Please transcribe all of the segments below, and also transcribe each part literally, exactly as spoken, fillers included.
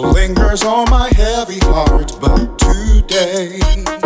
lingers on my heavy heart, but today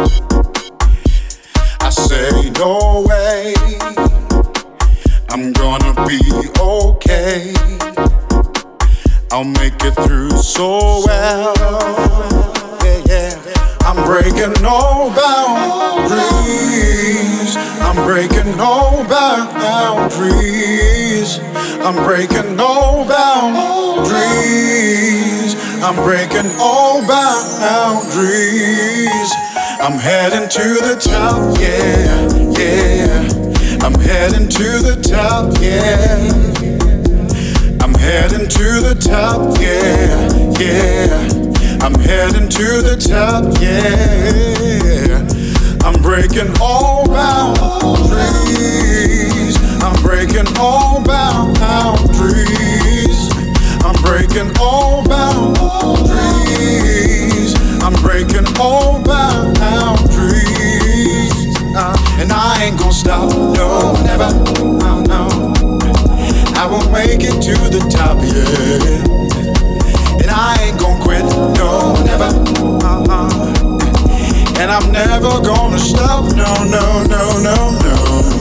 I say no way. I'm gonna be okay. I'll make it through so well. Yeah, yeah. I'm breaking no boundaries. I'm breaking no boundaries. I'm breaking no boundaries. I'm breaking all boundaries. I'm heading to the top, yeah, yeah. I'm heading to the top, yeah. I'm heading to the top, yeah, yeah. I'm heading to the top, yeah. I'm breaking all boundaries. I'm breaking all boundaries. I'm breaking all boundaries. I'm breaking all boundaries. Uh, and I ain't gonna stop, no, never, no, no. I will make it to the top, yeah. And I ain't gonna quit, no, never, uh-uh. And I'm never gonna stop, no, no, no, no, no.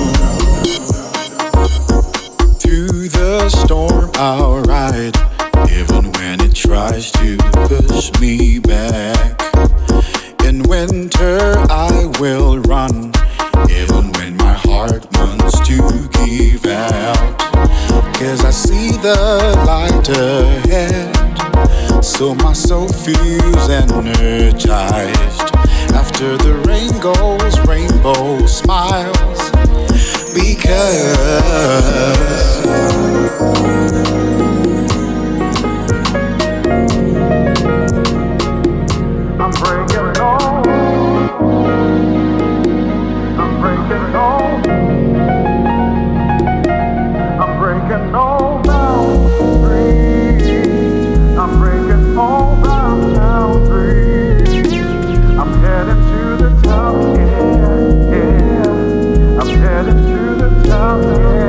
Through the storm I'll ride, even when it tries to push me back. In winter I will run, even when my heart wants to give out. Cause I see the light ahead, so my soul feels energized. After the rain goes, rainbow smiles. Because I'm breaking all, I'm breaking all, I'm breaking all boundaries. I'm breaking all boundaries. I'm heading to the top, yeah, yeah. I'm heading to the top,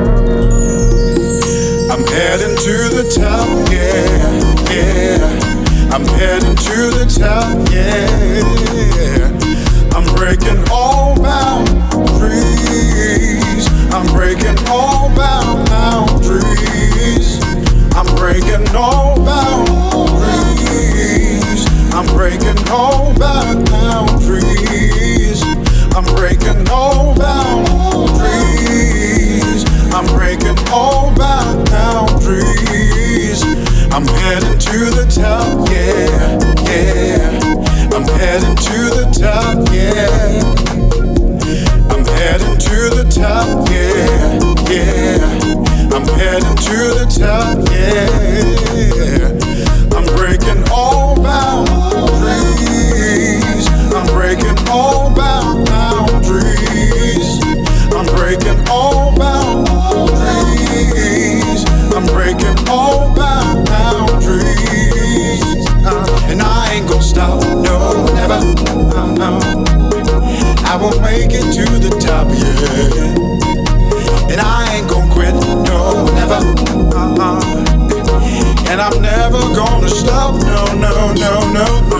yeah. I'm heading to the top, yeah, yeah. I'm heading to the top, yeah. I'm breaking all boundaries. I'm breaking all boundaries. I'm breaking all boundaries. I'm breaking all boundaries. I'm breaking all boundaries. I'm breaking all boundaries. I'm heading to the top, yeah, yeah. I'm heading to the top, yeah. I'm heading to the top, yeah, yeah. I'm heading to the top, yeah. I'm breaking all boundaries. I'm breaking all boundaries. I'm breaking all boundaries. I'm breaking all boundaries. Uh, and I ain't gonna stop, no, never, uh, no. I will make it to the top, yeah. And I ain't gonna quit, no, never, uh-uh. And I'm never gonna stop, no, no, no, no.